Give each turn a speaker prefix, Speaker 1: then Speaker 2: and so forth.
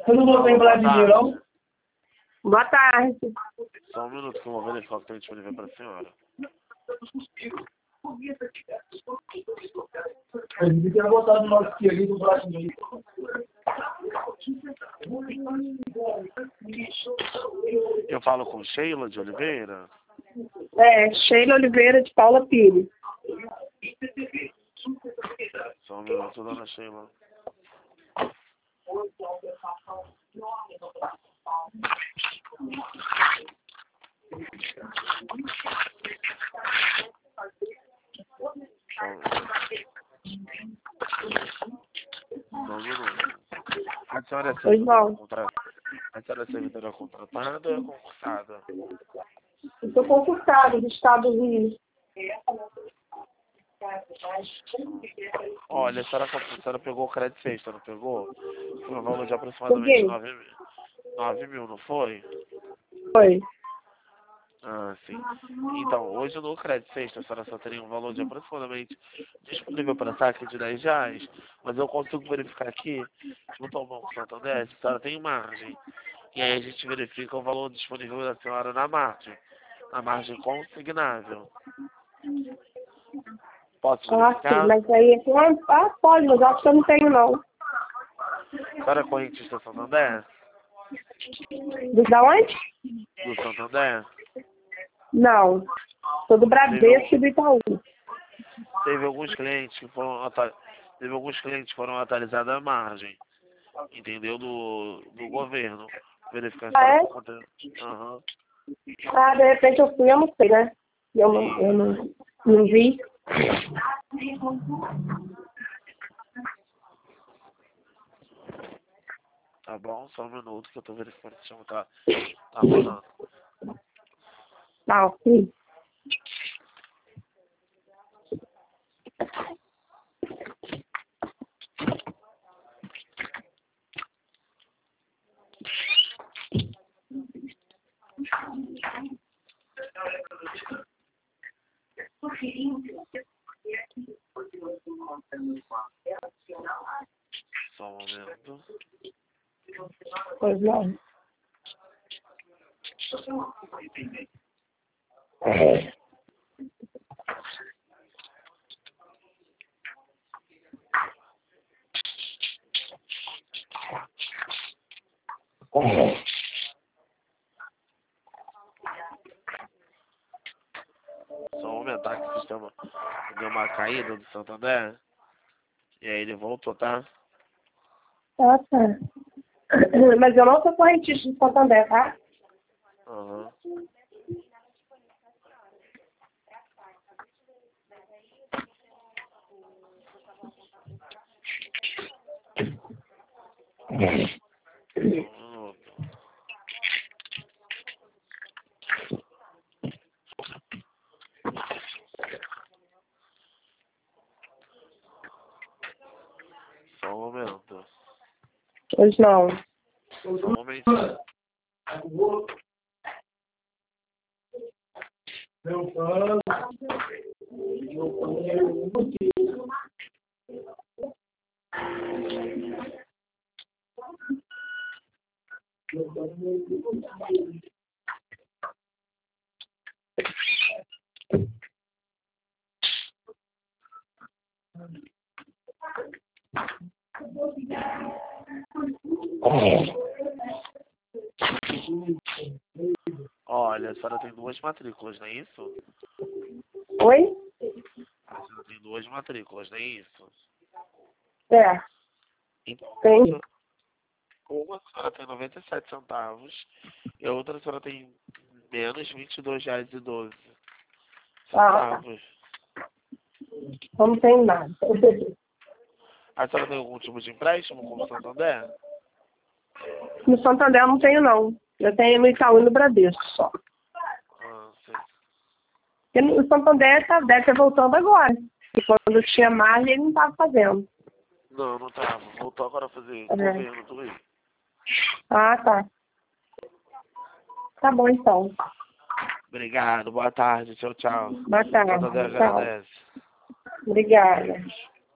Speaker 1: Eu não vou
Speaker 2: Alô,
Speaker 1: lembrar
Speaker 2: boa
Speaker 1: de mim,
Speaker 2: tarde.
Speaker 1: não?
Speaker 3: Boa tarde.
Speaker 2: Só um minuto que eu vou verificar o que tem disponível para a senhora.
Speaker 1: Eu devia ter botado no nosso querido brasileiro.
Speaker 2: Eu falo com Sheila de Oliveira.
Speaker 3: Sheila Oliveira de Paula Pires.
Speaker 2: Só um minuto, dona Sheila. Só um minuto. A senhora é servidora contratada? A senhora é servidora contratada ou é concursada?
Speaker 3: Eu sou concursada do Estado do Rio.
Speaker 2: Olha, a senhora pegou o crédito sexta, não pegou? Foi um valor de aproximadamente 9 mil, não foi?
Speaker 3: Foi.
Speaker 2: Ah, sim. Então, hoje no crédito sexta, a senhora só teria um valor de aproximadamente disponível para saque de R$10, mas eu consigo verificar aqui, junto ao Banco Santander, se a senhora tem margem. E aí a gente verifica o valor disponível da senhora na margem consignável. Posso
Speaker 3: Sim,
Speaker 2: verificar?
Speaker 3: mas aí pode, mas acho que eu não tenho não.
Speaker 2: A senhora é correntista Santander?
Speaker 3: Da onde?
Speaker 2: Do Santander?
Speaker 3: Não. Sou do Bradesco e do Itaú.
Speaker 2: Teve alguns clientes que foram atualizados a margem, entendeu? Do governo. Verificar se ela conta. Aham.
Speaker 3: De repente eu fui, eu não sei, né? Eu não vi.
Speaker 2: Tá bom, só um minuto que eu tô verificando se chama tá rolando.
Speaker 3: Tá, sim.
Speaker 2: Só um momento.
Speaker 3: Pois não.
Speaker 2: Só aumentar que o sistema deu uma caída do Santander. E aí ele voltou, tá?
Speaker 3: Tá. Mas eu não sou correntista de Santander, tá?
Speaker 2: Aham. Só um momento.
Speaker 3: Pois não.
Speaker 2: Só um momentinho. Olha, a senhora tem 2 matrículas, não é isso?
Speaker 3: Oi?
Speaker 2: A senhora tem 2 matrículas, não é isso? Então,
Speaker 3: Tem.
Speaker 2: uma a senhora tem 97 centavos e a outra a senhora tem menos R$22,12 centavos.
Speaker 3: Não tem nada.
Speaker 2: A senhora tem algum tipo de empréstimo com o Santander?
Speaker 3: No Santander eu não tenho, não. Eu tenho no Itaú e no Bradesco só.
Speaker 2: Ah, sim.
Speaker 3: Porque o Santander deve estar voltando agora. E quando tinha margem, ele não estava fazendo.
Speaker 2: Não, não tava. Voltou agora a fazer governo do Rio.
Speaker 3: Ah, tá. Tá bom, então.
Speaker 2: Obrigado, boa tarde, tchau, tchau.
Speaker 3: Boa tarde.
Speaker 2: Santander
Speaker 3: Tchau.
Speaker 2: agradece.
Speaker 3: Obrigada.